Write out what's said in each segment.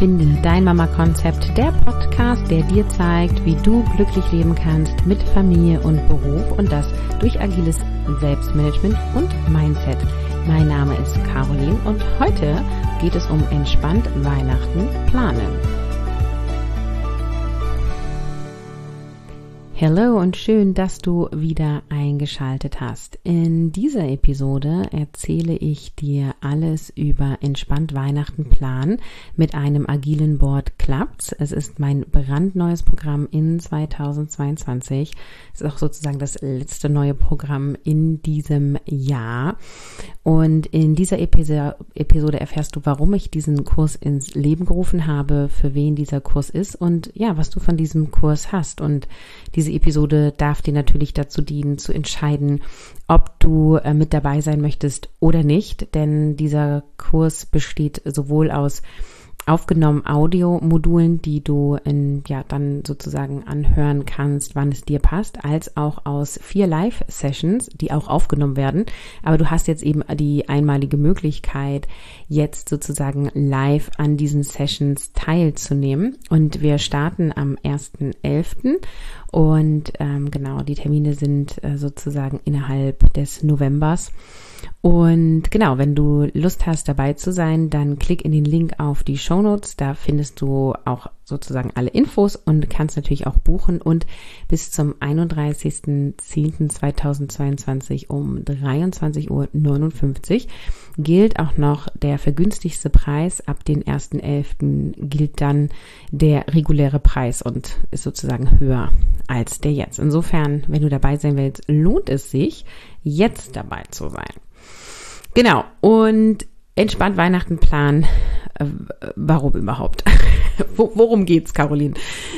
Finde dein Mama-Konzept, der Podcast, der dir zeigt, wie du glücklich leben kannst mit Familie und Beruf und das durch agiles Selbstmanagement und Mindset. Mein Name ist Caroline und heute geht es um entspannt Weihnachten planen. Hallo und schön, dass du wieder eingeschaltet hast. In dieser Episode erzähle ich dir alles über entspannt Weihnachten planen mit einem agilen Board Klappt's. Es ist mein brandneues Programm in 2022. Es ist auch sozusagen das letzte neue Programm in diesem Jahr. Und in dieser Episode erfährst du, warum ich diesen Kurs ins Leben gerufen habe, für wen dieser Kurs ist und ja, was du von diesem Kurs hast. Und diese Episode darf dir natürlich dazu dienen, zu entscheiden, ob du mit dabei sein möchtest oder nicht, denn dieser Kurs besteht sowohl aus aufgenommen Audio-Modulen, die du dann sozusagen anhören kannst, wann es dir passt, als auch aus 4 Live-Sessions, die auch aufgenommen werden. Aber du hast jetzt eben die einmalige Möglichkeit, jetzt sozusagen live an diesen Sessions teilzunehmen. Und wir starten am 1.11. Und die Termine sind sozusagen innerhalb des Novembers. Und genau, wenn du Lust hast, dabei zu sein, dann klick in den Link auf die Shownotes. Da findest du auch sozusagen alle Infos und kannst natürlich auch buchen. Und bis zum 31.10.2022 um 23.59 Uhr gilt auch noch der vergünstigste Preis. Ab den 1.11. gilt dann der reguläre Preis und ist sozusagen höher als der jetzt. Insofern, wenn du dabei sein willst, lohnt es sich, jetzt dabei zu sein. Genau, und entspannt Weihnachten planen, warum überhaupt? Worum geht's, Caroline?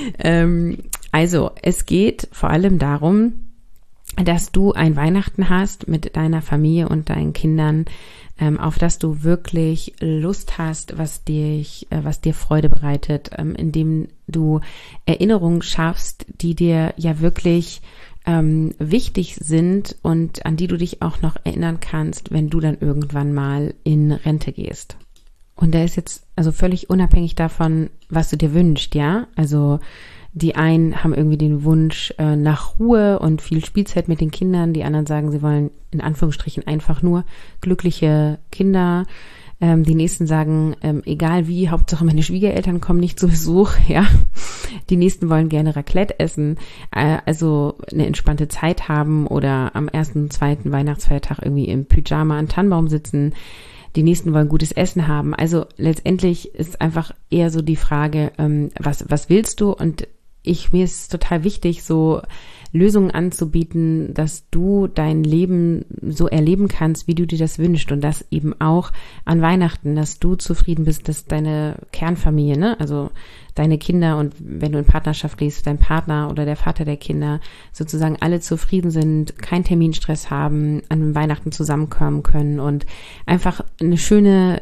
Also, es geht vor allem darum, dass du ein Weihnachten hast mit deiner Familie und deinen Kindern, auf das du wirklich Lust hast, was dir Freude bereitet, indem du Erinnerungen schaffst, die dir ja wirklich wichtig sind und an die du dich auch noch erinnern kannst, wenn du dann irgendwann mal in Rente gehst. Und da ist jetzt also völlig unabhängig davon, was du dir wünschst, ja? Also die einen haben irgendwie den Wunsch nach Ruhe und viel Spielzeit mit den Kindern, die anderen sagen, sie wollen in Anführungsstrichen einfach nur glückliche Kinder. Die nächsten sagen, egal wie, Hauptsache meine Schwiegereltern kommen nicht zu Besuch, ja. Die nächsten wollen gerne Raclette essen, also eine entspannte Zeit haben oder am 1. und 2. Weihnachtsfeiertag irgendwie im Pyjama an Tannenbaum sitzen. Die nächsten wollen gutes Essen haben. Also letztendlich ist einfach eher so die Frage, was willst du? Und mir ist total wichtig, so Lösungen anzubieten, dass du dein Leben so erleben kannst, wie du dir das wünschst und das eben auch an Weihnachten, dass du zufrieden bist, dass deine Kernfamilie, ne, also deine Kinder und wenn du in Partnerschaft lebst, dein Partner oder der Vater der Kinder sozusagen alle zufrieden sind, keinen Terminstress haben, an Weihnachten zusammenkommen können und einfach eine schöne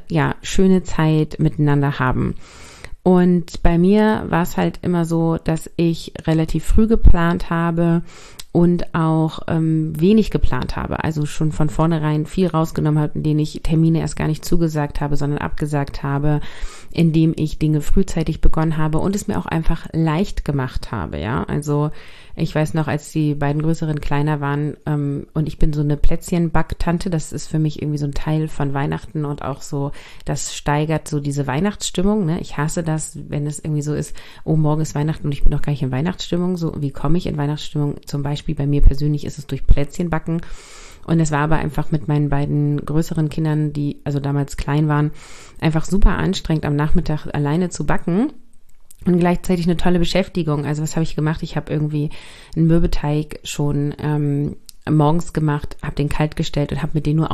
Zeit miteinander haben. Und bei mir war es halt immer so, dass ich relativ früh geplant habe und auch wenig geplant habe. Also schon von vornherein viel rausgenommen habe, in denen ich Termine erst gar nicht zugesagt habe, sondern abgesagt habe, indem ich Dinge frühzeitig begonnen habe und es mir auch einfach leicht gemacht habe, ja. Also ich weiß noch, als die beiden größeren kleiner waren und ich bin so eine Plätzchenbacktante, das ist für mich irgendwie so ein Teil von Weihnachten und auch so, das steigert so diese Weihnachtsstimmung, ne? Ich hasse das, wenn es irgendwie so ist, oh, morgen ist Weihnachten und ich bin noch gar nicht in Weihnachtsstimmung, so wie komme ich in Weihnachtsstimmung? Zum Beispiel bei mir persönlich ist es durch Plätzchenbacken. Und es war aber einfach mit meinen beiden größeren Kindern, die also damals klein waren, einfach super anstrengend, am Nachmittag alleine zu backen und gleichzeitig eine tolle Beschäftigung. Also was habe ich gemacht? Ich habe irgendwie einen Mürbeteig schon morgens gemacht, habe den kalt gestellt und habe mit denen nur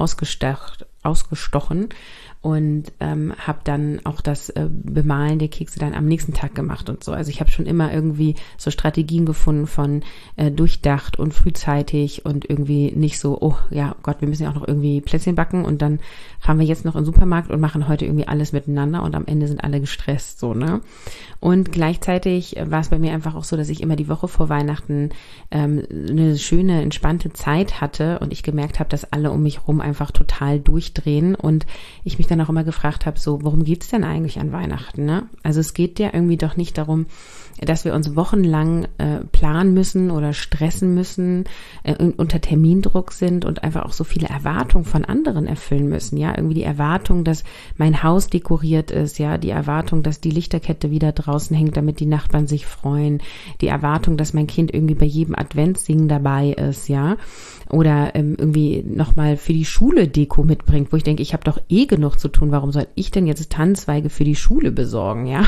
ausgestochen und habe dann auch das Bemalen der Kekse dann am nächsten Tag gemacht und so. Also ich habe schon immer irgendwie so Strategien gefunden von durchdacht und frühzeitig und irgendwie nicht so, oh ja Gott, wir müssen ja auch noch irgendwie Plätzchen backen und dann fahren wir jetzt noch in den Supermarkt und machen heute irgendwie alles miteinander und am Ende sind alle gestresst, so, ne? Und gleichzeitig war es bei mir einfach auch so, dass ich immer die Woche vor Weihnachten eine schöne, entspannte Zeit hatte und ich gemerkt habe, dass alle um mich rum einfach total durchdrehen und ich mich dann auch immer gefragt habe, so, worum geht's denn eigentlich an Weihnachten, ne? Also es geht ja irgendwie doch nicht darum, dass wir uns wochenlang planen müssen oder stressen müssen, unter Termindruck sind und einfach auch so viele Erwartungen von anderen erfüllen müssen, ja, irgendwie die Erwartung, dass mein Haus dekoriert ist, ja, die Erwartung, dass die Lichterkette wieder draußen hängt, damit die Nachbarn sich freuen, die Erwartung, dass mein Kind irgendwie bei jedem Adventssingen dabei ist, ja, oder irgendwie nochmal für die Schule Deko mitbringt, wo ich denke, ich habe doch eh genug zu tun, warum soll ich denn jetzt Tannenzweige für die Schule besorgen, ja?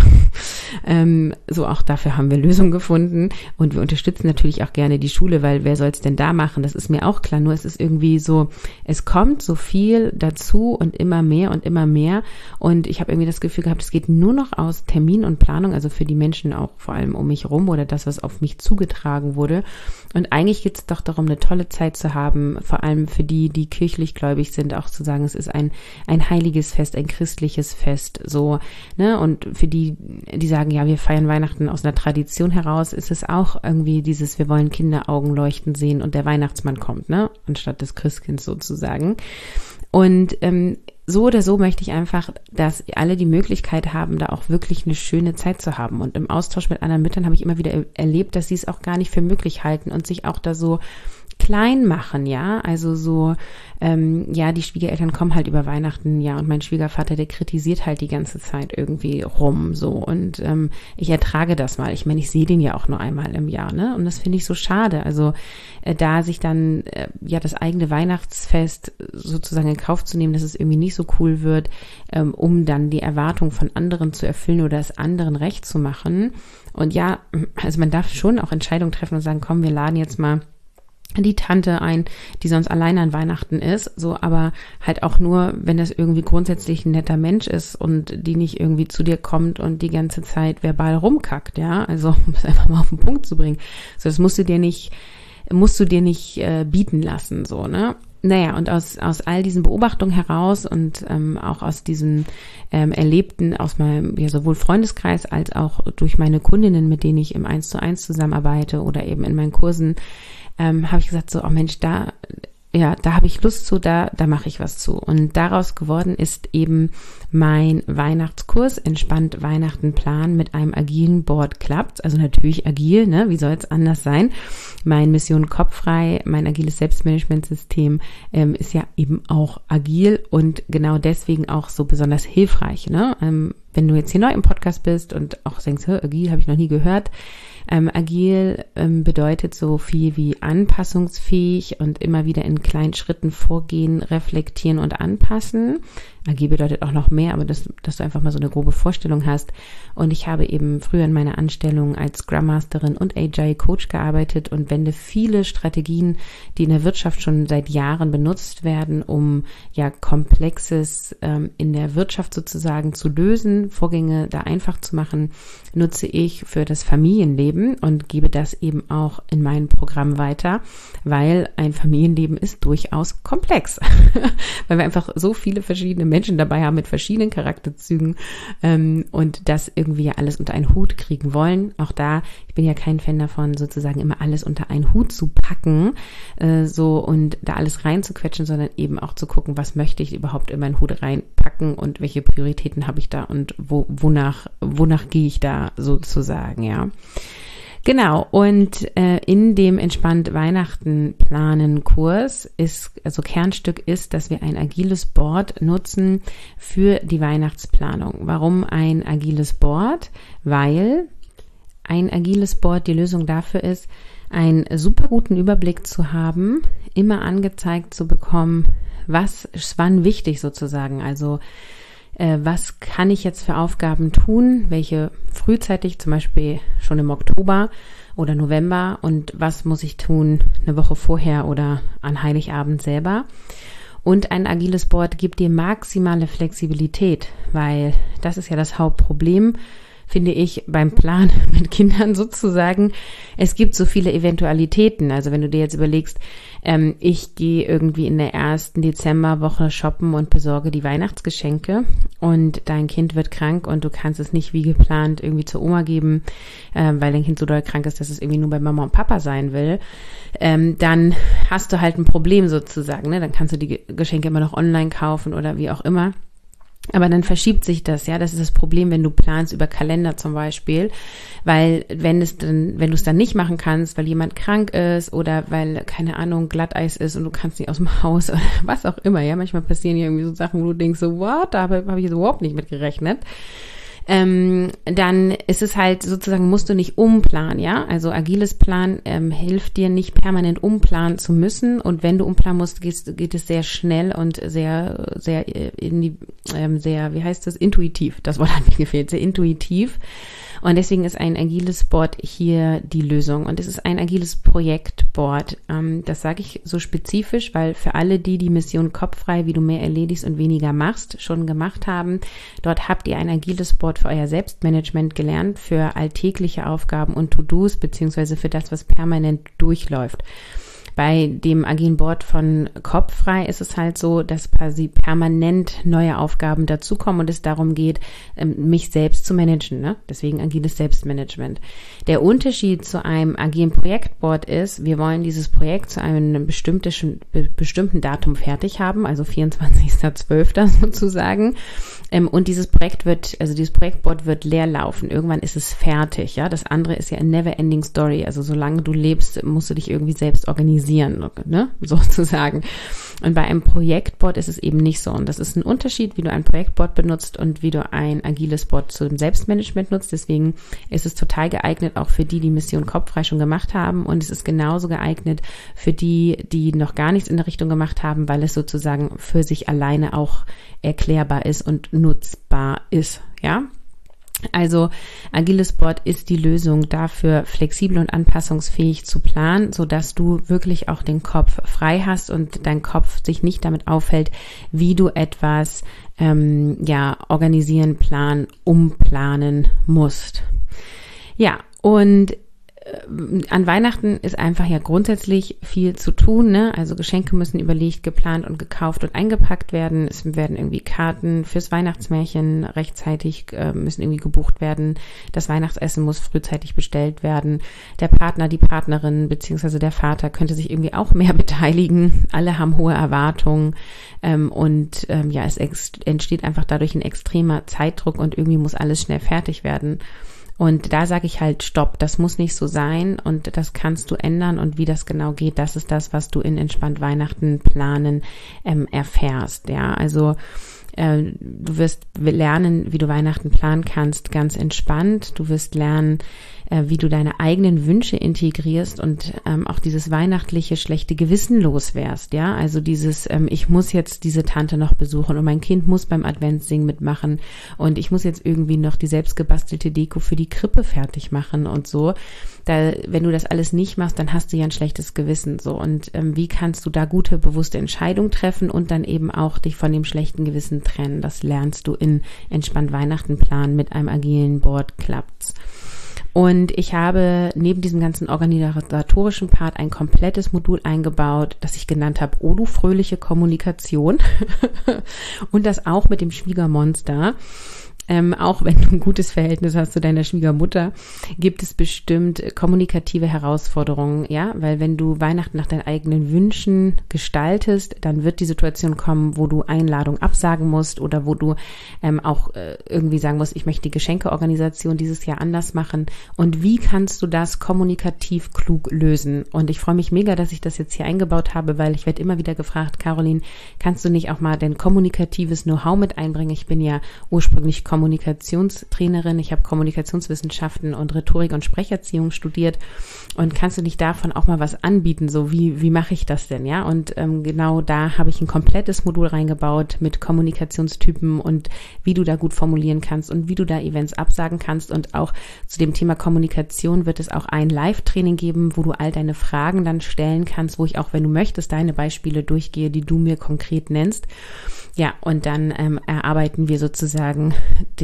So auch dafür haben wir Lösungen gefunden und wir unterstützen natürlich auch gerne die Schule, weil wer soll es denn da machen? Das ist mir auch klar, nur es ist irgendwie so, es kommt so viel dazu und immer mehr und ich habe irgendwie das Gefühl gehabt, es geht nur noch aus Termin und Planung, also für die Menschen auch vor allem um mich rum oder das, was auf mich zugetragen wurde. Und eigentlich geht es doch darum, eine tolle Zeit zu haben, vor allem für die, die kirchlich gläubig sind, auch zu sagen, es ist ein heiliges Fest, ein christliches Fest, so, ne, und für die, die sagen, ja, wir feiern Weihnachten aus einer Tradition heraus, ist es auch irgendwie dieses, wir wollen Kinderaugen leuchten sehen und der Weihnachtsmann kommt, ne, anstatt des Christkinds sozusagen. Und so oder so möchte ich einfach, dass alle die Möglichkeit haben, da auch wirklich eine schöne Zeit zu haben. Und im Austausch mit anderen Müttern habe ich immer wieder erlebt, dass sie es auch gar nicht für möglich halten und sich auch da so klein machen, ja, also so, ja, die Schwiegereltern kommen halt über Weihnachten, ja, und mein Schwiegervater, der kritisiert halt die ganze Zeit irgendwie rum, so, und ich ertrage das mal, ich meine, ich sehe den ja auch nur einmal im Jahr, ne, und das finde ich so schade, also da sich dann, ja, das eigene Weihnachtsfest sozusagen in Kauf zu nehmen, dass es irgendwie nicht so cool wird, um dann die Erwartung von anderen zu erfüllen oder es anderen recht zu machen, und ja, also man darf schon auch Entscheidungen treffen und sagen, komm, wir laden jetzt mal die Tante ein, die sonst alleine an Weihnachten ist, so, aber halt auch nur, wenn das irgendwie grundsätzlich ein netter Mensch ist und die nicht irgendwie zu dir kommt und die ganze Zeit verbal rumkackt, ja, also um es einfach mal auf den Punkt zu bringen. So, das musst du dir nicht bieten lassen, so, ne? Naja, und aus all diesen Beobachtungen heraus und auch aus diesen Erlebten aus meinem, ja, sowohl Freundeskreis als auch durch meine Kundinnen, mit denen ich im 1:1 zusammenarbeite oder eben in meinen Kursen, habe ich gesagt, so, oh Mensch, da habe ich Lust zu, da mache ich was zu. Und daraus geworden ist eben mein Weihnachtskurs, Entspannt Weihnachten planen mit einem agilen Board klappt. Also natürlich agil, ne? Wie soll es anders sein? Mein Mission Kopffrei, mein agiles Selbstmanagementsystem ist ja eben auch agil und genau deswegen auch so besonders hilfreich, ne? Wenn du jetzt hier neu im Podcast bist und auch denkst, agil habe ich noch nie gehört. Agil bedeutet so viel wie anpassungsfähig und immer wieder in kleinen Schritten vorgehen, reflektieren und anpassen. Agil bedeutet auch noch mehr, aber dass du einfach mal so eine grobe Vorstellung hast. Und ich habe eben früher in meiner Anstellung als Scrum Masterin und Agile Coach gearbeitet und wende viele Strategien, die in der Wirtschaft schon seit Jahren benutzt werden, um ja Komplexes in der Wirtschaft sozusagen zu lösen, Vorgänge da einfach zu machen, nutze ich für das Familienleben und gebe das eben auch in meinem Programm weiter, weil ein Familienleben ist durchaus komplex, weil wir einfach so viele verschiedene Menschen dabei haben mit verschiedenen Charakterzügen und das irgendwie ja alles unter einen Hut kriegen wollen. Auch da, ich bin ja kein Fan davon, sozusagen immer alles unter einen Hut zu packen so und da alles reinzuquetschen, sondern eben auch zu gucken, was möchte ich überhaupt in meinen Hut reinpacken und welche Prioritäten habe ich da und wonach gehe ich da sozusagen, ja. Genau, und in dem Entspannt Weihnachten planen Kurs also Kernstück ist, dass wir ein agiles Board nutzen für die Weihnachtsplanung. Warum ein agiles Board? Weil ein agiles Board die Lösung dafür ist, einen super guten Überblick zu haben, immer angezeigt zu bekommen, was ist wann wichtig sozusagen, also was kann ich jetzt für Aufgaben tun, welche frühzeitig, zum Beispiel schon im Oktober oder November und was muss ich tun eine Woche vorher oder an Heiligabend selber. Und ein agiles Board gibt dir maximale Flexibilität, weil das ist ja das Hauptproblem, finde ich, beim Plan mit Kindern sozusagen. Es gibt so viele Eventualitäten. Also wenn du dir jetzt überlegst, ich gehe irgendwie in der ersten Dezemberwoche shoppen und besorge die Weihnachtsgeschenke und dein Kind wird krank und du kannst es nicht wie geplant irgendwie zur Oma geben, weil dein Kind so doll krank ist, dass es irgendwie nur bei Mama und Papa sein will, dann hast du halt ein Problem sozusagen, ne? Dann kannst du die Geschenke immer noch online kaufen oder wie auch immer. Aber dann verschiebt sich das, ja. Das ist das Problem, wenn du planst über Kalender zum Beispiel, weil wenn du es dann nicht machen kannst, weil jemand krank ist oder weil, keine Ahnung, Glatteis ist und du kannst nicht aus dem Haus oder was auch immer, ja. Manchmal passieren hier irgendwie so Sachen, wo du denkst so, what, da habe ich jetzt überhaupt nicht mit gerechnet. Dann ist es halt sozusagen, musst du nicht umplanen, ja, also agiles Plan hilft dir nicht permanent umplanen zu müssen, und wenn du umplanen musst, geht es sehr schnell und sehr, sehr wie heißt das, intuitiv, das Wort hat mir gefehlt, sehr intuitiv. Und deswegen ist ein agiles Board hier die Lösung. Und es ist ein agiles Projektboard. Das sage ich so spezifisch, weil für alle, die Mission Kopffrei, wie du mehr erledigst und weniger machst, schon gemacht haben, dort habt ihr ein agiles Board für euer Selbstmanagement gelernt, für alltägliche Aufgaben und To-Dos, beziehungsweise für das, was permanent durchläuft. Bei dem agilen Board von Kopffrei ist es halt so, dass quasi permanent neue Aufgaben dazukommen und es darum geht, mich selbst zu managen, ne? Deswegen agiles Selbstmanagement. Der Unterschied zu einem agilen Projektboard ist, wir wollen dieses Projekt zu einem bestimmten Datum fertig haben, also 24.12. sozusagen. Und dieses Projektboard wird leer laufen. Irgendwann ist es fertig, ja. Das andere ist ja a never ending story. Also solange du lebst, musst du dich irgendwie selbst organisieren, ne? Sozusagen. Und bei einem Projektboard ist es eben nicht so. Und das ist ein Unterschied, wie du ein Projektboard benutzt und wie du ein agiles Board zum Selbstmanagement nutzt. Deswegen ist es total geeignet, auch für die Mission Kopffrei schon gemacht haben. Und es ist genauso geeignet für die noch gar nichts in der Richtung gemacht haben, weil es sozusagen für sich alleine auch erklärbar ist und nutzbar ist, ja. Also agiles Board ist die Lösung dafür, flexibel und anpassungsfähig zu planen, sodass du wirklich auch den Kopf frei hast und dein Kopf sich nicht damit aufhält, wie du etwas organisieren, planen, umplanen musst. Ja, und an Weihnachten ist einfach ja grundsätzlich viel zu tun, ne? Also Geschenke müssen überlegt, geplant und gekauft und eingepackt werden. Es werden irgendwie Karten fürs Weihnachtsmärchen rechtzeitig müssen irgendwie gebucht werden. Das Weihnachtsessen muss frühzeitig bestellt werden. Der Partner, die Partnerin beziehungsweise der Vater könnte sich irgendwie auch mehr beteiligen. Alle haben hohe Erwartungen es entsteht einfach dadurch ein extremer Zeitdruck und irgendwie muss alles schnell fertig werden. Und da sage ich halt, stopp, das muss nicht so sein und das kannst du ändern, und wie das genau geht, das ist das, was du in Entspannt Weihnachten planen erfährst. Ja, also du wirst lernen, wie du Weihnachten planen kannst, ganz entspannt. Du wirst lernen, wie du deine eigenen Wünsche integrierst und auch dieses weihnachtliche schlechte Gewissen loswärst, ja, also dieses, ich muss jetzt diese Tante noch besuchen und mein Kind muss beim Adventssingen mitmachen und ich muss jetzt irgendwie noch die selbstgebastelte Deko für die Krippe fertig machen und so. Wenn du das alles nicht machst, dann hast du ja ein schlechtes Gewissen, so, und wie kannst du da gute, bewusste Entscheidungen treffen und dann eben auch dich von dem schlechten Gewissen trennen? Das lernst du in Entspannt Weihnachten planen mit einem agilen Board, klappt's. Und ich habe neben diesem ganzen organisatorischen Part ein komplettes Modul eingebaut, das ich genannt habe, O du fröhliche Kommunikation und das auch mit dem Schwiegermonster. Auch wenn du ein gutes Verhältnis hast zu deiner Schwiegermutter, gibt es bestimmt kommunikative Herausforderungen, ja, weil wenn du Weihnachten nach deinen eigenen Wünschen gestaltest, dann wird die Situation kommen, wo du Einladungen absagen musst oder wo du irgendwie sagen musst, ich möchte die Geschenkeorganisation dieses Jahr anders machen, und wie kannst du das kommunikativ klug lösen? Und ich freue mich mega, dass ich das jetzt hier eingebaut habe, weil ich werde immer wieder gefragt, Caroline, kannst du nicht auch mal dein kommunikatives Know-how mit einbringen? Ich bin ja ursprünglich Kommunikationstrainerin, ich habe Kommunikationswissenschaften und Rhetorik und Sprecherziehung studiert, und kannst du nicht davon auch mal was anbieten, so wie mache ich das denn, ja? Und genau da habe ich ein komplettes Modul reingebaut mit Kommunikationstypen und wie du da gut formulieren kannst und wie du da Events absagen kannst, und auch zu dem Thema Kommunikation wird es auch ein Live-Training geben, wo du all deine Fragen dann stellen kannst, wo ich auch, wenn du möchtest, deine Beispiele durchgehe, die du mir konkret nennst. Ja, und dann erarbeiten wir sozusagen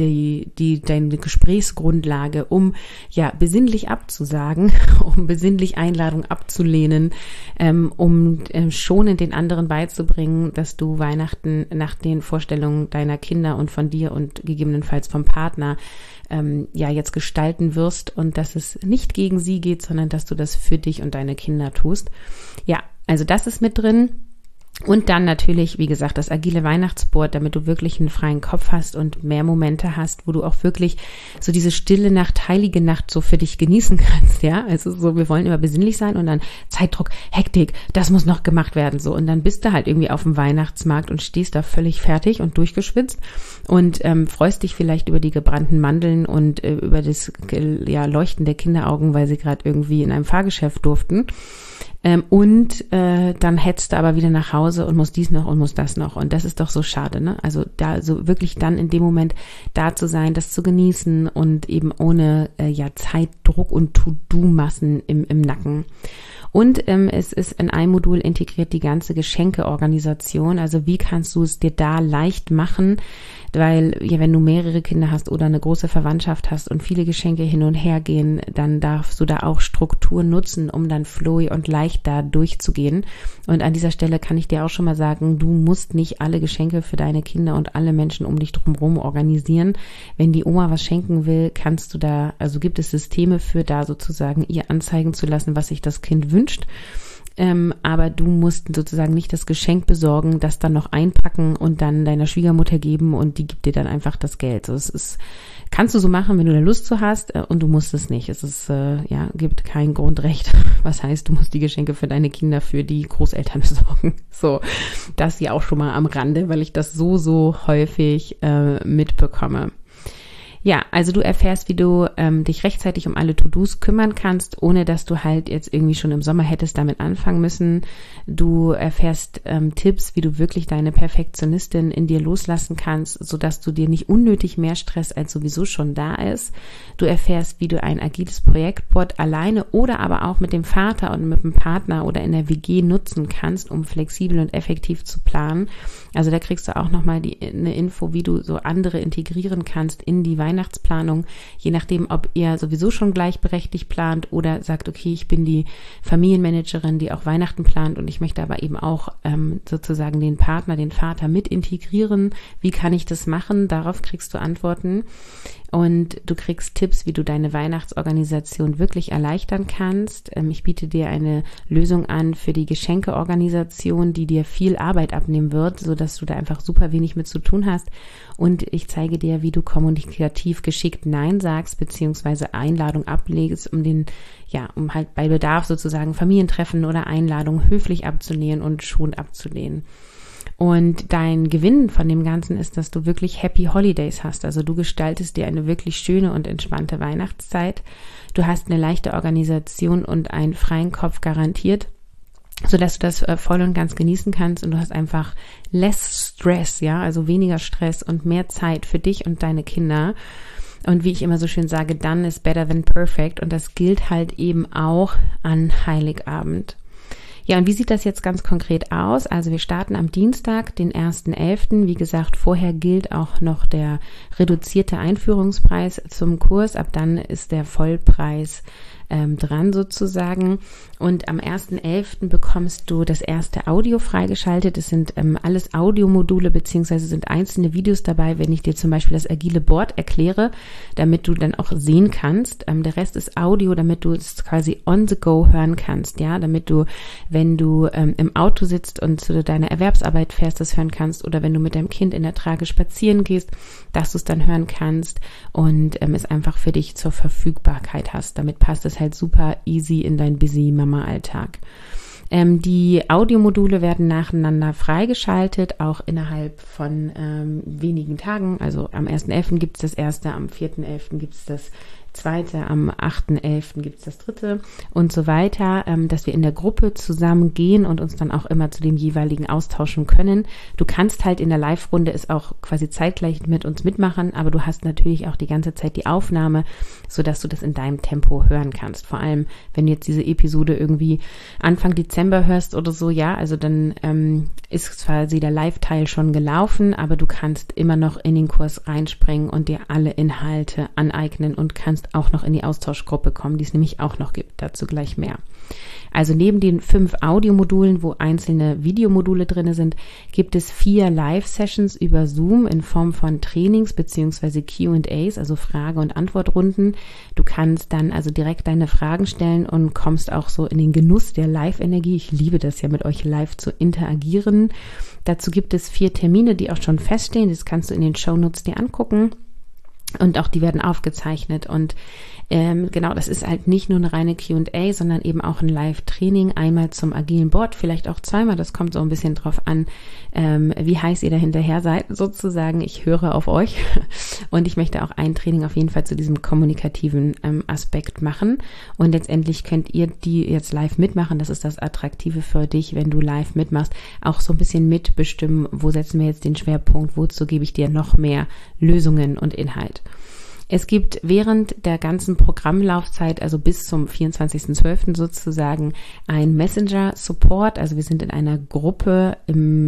deine Gesprächsgrundlage, um ja besinnlich abzusagen, um besinnlich Einladung abzulehnen, um schonend den anderen beizubringen, dass du Weihnachten nach den Vorstellungen deiner Kinder und von dir und gegebenenfalls vom Partner jetzt gestalten wirst, und dass es nicht gegen sie geht, sondern dass du das für dich und deine Kinder tust. Ja, also das ist mit drin. Und dann natürlich, wie gesagt, das agile Weihnachtsboard, damit du wirklich einen freien Kopf hast und mehr Momente hast, wo du auch wirklich so diese stille Nacht, heilige Nacht so für dich genießen kannst, ja. Also so, wir wollen immer besinnlich sein und dann Zeitdruck, Hektik, das muss noch gemacht werden, so. Und dann bist du halt irgendwie auf dem Weihnachtsmarkt und stehst da völlig fertig und durchgeschwitzt und freust dich vielleicht über die gebrannten Mandeln und über das Leuchten der Kinderaugen, weil sie gerade irgendwie in einem Fahrgeschäft durften. Dann hetzt du aber wieder nach Hause und musst dies noch und musst das noch. Und das ist doch so schade, ne? Also da so wirklich dann in dem Moment da zu sein, das zu genießen und eben ohne Zeitdruck und To-Do-Massen im Nacken. Und es ist in ein Modul integriert die ganze Geschenkeorganisation. Also wie kannst du es dir da leicht machen? Weil wenn du mehrere Kinder hast oder eine große Verwandtschaft hast und viele Geschenke hin und her gehen, dann darfst du da auch Struktur nutzen, um dann flowy und leicht da durchzugehen. Und an dieser Stelle kann ich dir auch schon mal sagen, du musst nicht alle Geschenke für deine Kinder und alle Menschen um dich drumherum organisieren. Wenn die Oma was schenken will, gibt es Systeme für da sozusagen ihr anzeigen zu lassen, was sich das Kind wünscht. Aber du musst sozusagen nicht das Geschenk besorgen, das dann noch einpacken und dann deiner Schwiegermutter geben und die gibt dir dann einfach das Geld. So, kannst du so machen, wenn du da Lust zu hast und du musst es nicht. Es ist, gibt kein Grundrecht. Was heißt, du musst die Geschenke für deine Kinder, für die Großeltern besorgen. So, das hier auch schon mal am Rande, weil ich das so häufig mitbekomme. Ja, also du erfährst, wie du dich rechtzeitig um alle To-Dos kümmern kannst, ohne dass du halt jetzt irgendwie schon im Sommer hättest damit anfangen müssen. Du erfährst Tipps, wie du wirklich deine Perfektionistin in dir loslassen kannst, sodass du dir nicht unnötig mehr Stress als sowieso schon da ist. Du erfährst, wie du ein agiles Projektboard alleine oder aber auch mit dem Vater und mit dem Partner oder in der WG nutzen kannst, um flexibel und effektiv zu planen. Also da kriegst du auch nochmal eine Info, wie du so andere integrieren kannst in die Weihnachtsplanung, je nachdem, ob ihr sowieso schon gleichberechtigt plant oder sagt, okay, ich bin die Familienmanagerin, die auch Weihnachten plant und ich möchte aber eben auch sozusagen den Partner, den Vater mit integrieren. Wie kann ich das machen? Darauf kriegst du Antworten. Und du kriegst Tipps, wie du deine Weihnachtsorganisation wirklich erleichtern kannst. Ich biete dir eine Lösung an für die Geschenkeorganisation, die dir viel Arbeit abnehmen wird, sodass du da einfach super wenig mit zu tun hast. Und ich zeige dir, wie du kommunikativ geschickt Nein sagst, beziehungsweise Einladung ablegst, um halt bei Bedarf sozusagen Familientreffen oder Einladungen höflich abzulehnen und schon abzulehnen. Und dein Gewinn von dem Ganzen ist, dass du wirklich Happy Holidays hast. Also du gestaltest dir eine wirklich schöne und entspannte Weihnachtszeit. Du hast eine leichte Organisation und einen freien Kopf garantiert, sodass du das voll und ganz genießen kannst und du hast einfach less Stress, ja, also weniger Stress und mehr Zeit für dich und deine Kinder. Und wie ich immer so schön sage, done is better than perfect und das gilt halt eben auch an Heiligabend. Ja, und wie sieht das jetzt ganz konkret aus? Also wir starten am Dienstag, den 1.11. Wie gesagt, vorher gilt auch noch der reduzierte Einführungspreis zum Kurs. Ab dann ist der Vollpreis dran sozusagen. Und am 1.11. bekommst du das erste Audio freigeschaltet. Es sind alles Audiomodule beziehungsweise sind einzelne Videos dabei, wenn ich dir zum Beispiel das agile Board erkläre, damit du dann auch sehen kannst. Der Rest ist Audio, damit du es quasi on the go hören kannst, ja, damit du, wenn du im Auto sitzt und zu deiner Erwerbsarbeit fährst, das hören kannst oder wenn du mit deinem Kind in der Trage spazieren gehst, dass du es dann hören kannst und es einfach für dich zur Verfügbarkeit hast. Damit passt es halt super easy in dein busy Mama-Alltag. Die Audiomodule werden nacheinander freigeschaltet, auch innerhalb von wenigen Tagen. Also am 1.11. gibt es das erste, am 4.11. gibt es das zweite, am 8.11. gibt es das dritte und so weiter, dass wir in der Gruppe zusammen gehen und uns dann auch immer zu dem jeweiligen austauschen können. Du kannst halt in der Live-Runde es auch quasi zeitgleich mit uns mitmachen, aber du hast natürlich auch die ganze Zeit die Aufnahme, sodass du das in deinem Tempo hören kannst. Vor allem, wenn du jetzt diese Episode irgendwie Anfang Dezember hörst oder so, ja, also dann ist quasi der Live-Teil schon gelaufen, aber du kannst immer noch in den Kurs reinspringen und dir alle Inhalte aneignen und kannst hast, auch noch in die Austauschgruppe kommen, die es nämlich auch noch gibt. Dazu gleich mehr. Also neben den 5 Audiomodulen, wo einzelne Videomodule drin sind, gibt es 4 Live-Sessions über Zoom in Form von Trainings bzw. Q&As, also Frage- und Antwortrunden. Du kannst dann also direkt deine Fragen stellen und kommst auch so in den Genuss der Live-Energie. Ich liebe das ja, mit euch live zu interagieren. Dazu gibt es 4 Termine, die auch schon feststehen. Das kannst du in den Shownotes dir angucken. Und auch die werden aufgezeichnet und genau, das ist halt nicht nur eine reine Q&A, sondern eben auch ein Live-Training, einmal zum agilen Board, vielleicht auch zweimal, das kommt so ein bisschen drauf an, wie heiß ihr da hinterher seid, sozusagen. Ich höre auf euch und ich möchte auch ein Training auf jeden Fall zu diesem kommunikativen Aspekt machen und letztendlich könnt ihr die jetzt live mitmachen, das ist das Attraktive für dich, wenn du live mitmachst, auch so ein bisschen mitbestimmen, wo setzen wir jetzt den Schwerpunkt, wozu gebe ich dir noch mehr Lösungen und Inhalt. Es gibt während der ganzen Programmlaufzeit, also bis zum 24.12. sozusagen, ein Messenger-Support. Also wir sind in einer Gruppe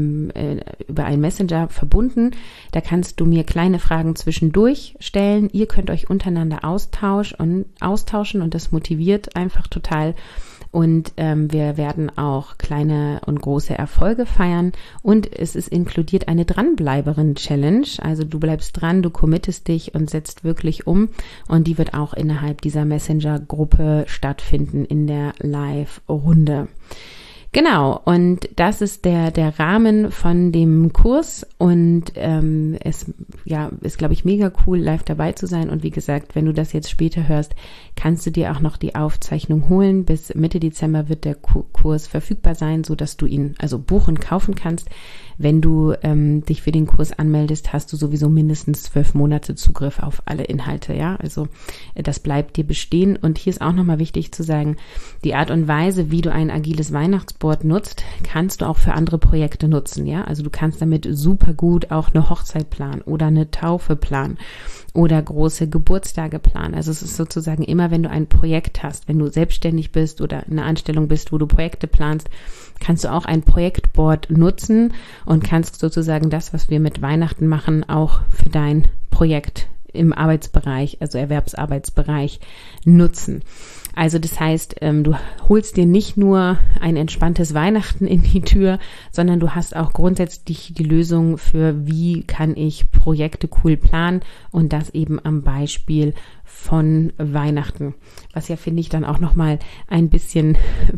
über einen Messenger verbunden. Da kannst du mir kleine Fragen zwischendurch stellen. Ihr könnt euch untereinander austauschen und das motiviert einfach total. Und wir werden auch kleine und große Erfolge feiern und es ist inkludiert eine Dranbleiberin-Challenge. Also du bleibst dran, du committest dich und setzt wirklich um und die wird auch innerhalb dieser Messenger-Gruppe stattfinden in der Live-Runde. Genau, und das ist der Rahmen von dem Kurs und es ist, glaube ich, mega cool, live dabei zu sein. Und wie gesagt, wenn du das jetzt später hörst, kannst du dir auch noch die Aufzeichnung holen. Bis Mitte Dezember wird der Kurs verfügbar sein, so dass du ihn also buchen, kaufen kannst. Wenn du dich für den Kurs anmeldest, hast du sowieso mindestens 12 Monate Zugriff auf alle Inhalte, ja. Also das bleibt dir bestehen. Und hier ist auch nochmal wichtig zu sagen, die Art und Weise, wie du ein agiles Weihnachtsboard nutzt, kannst du auch für andere Projekte nutzen, ja. Also du kannst damit super gut auch eine Hochzeit planen oder eine Taufe planen oder große Geburtstage planen. Also es ist sozusagen immer, wenn du ein Projekt hast, wenn du selbstständig bist oder in einer Anstellung bist, wo du Projekte planst, kannst du auch ein Projektboard nutzen und kannst sozusagen das, was wir mit Weihnachten machen, auch für dein Projekt im Arbeitsbereich, also Erwerbsarbeitsbereich nutzen. Also das heißt, du holst dir nicht nur ein entspanntes Weihnachten in die Tür, sondern du hast auch grundsätzlich die Lösung für, wie kann ich Projekte cool planen und das eben am Beispiel von Weihnachten, was ja, finde ich, dann auch nochmal ein bisschen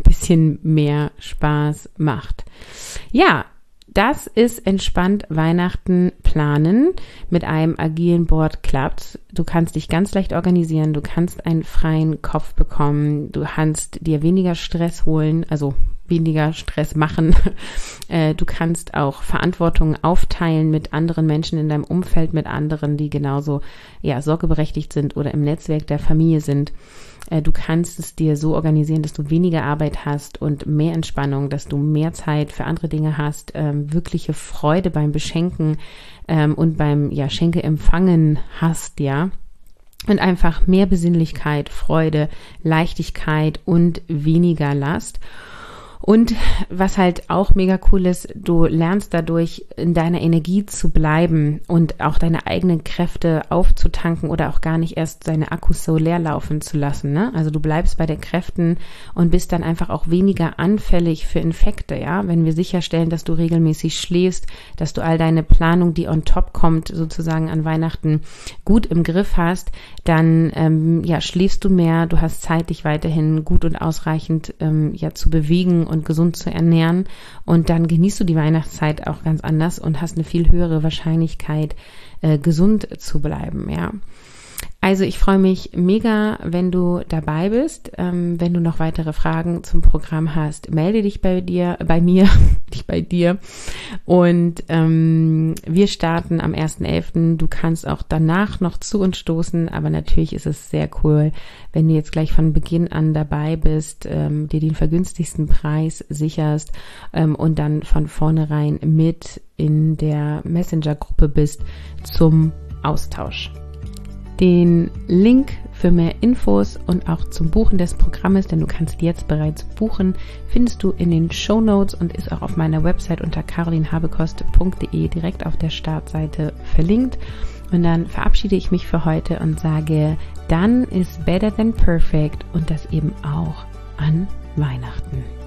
mehr Spaß macht. Ja, das ist entspannt Weihnachten planen. Mit einem agilen Board klappt. Du kannst dich ganz leicht organisieren. Du kannst einen freien Kopf bekommen. Du kannst dir weniger Stress holen, also weniger Stress machen. Du kannst auch Verantwortung aufteilen mit anderen Menschen in deinem Umfeld, mit anderen, die genauso sorgeberechtigt sind oder im Netzwerk der Familie sind. Du kannst es dir so organisieren, dass du weniger Arbeit hast und mehr Entspannung, dass du mehr Zeit für andere Dinge hast, wirkliche Freude beim Beschenken und beim Schenke-Empfangen hast, ja. Und einfach mehr Besinnlichkeit, Freude, Leichtigkeit und weniger Last. Und was halt auch mega cool ist, du lernst dadurch in deiner Energie zu bleiben und auch deine eigenen Kräfte aufzutanken oder auch gar nicht erst deine Akkus so leer laufen zu lassen, ne? Also du bleibst bei den Kräften und bist dann einfach auch weniger anfällig für Infekte, ja? Wenn wir sicherstellen, dass du regelmäßig schläfst, dass du all deine Planung, die on top kommt, sozusagen an Weihnachten gut im Griff hast, dann schläfst du mehr, du hast Zeit, dich weiterhin gut und ausreichend zu bewegen und gesund zu ernähren und dann genießt du die Weihnachtszeit auch ganz anders und hast eine viel höhere Wahrscheinlichkeit, gesund zu bleiben, ja. Also ich freue mich mega, wenn du dabei bist. Wenn du noch weitere Fragen zum Programm hast, melde dich bei mir. Und wir starten am 1.11. Du kannst auch danach noch zu uns stoßen, aber natürlich ist es sehr cool, wenn du jetzt gleich von Beginn an dabei bist, dir den vergünstigsten Preis sicherst und dann von vornherein mit in der Messenger-Gruppe bist zum Austausch. Den Link für mehr Infos und auch zum Buchen des Programmes, denn du kannst jetzt bereits buchen, findest du in den Shownotes und ist auch auf meiner Website unter carolinhabekost.de direkt auf der Startseite verlinkt. Und dann verabschiede ich mich für heute und sage dann ist Better Than Perfect und das eben auch an Weihnachten.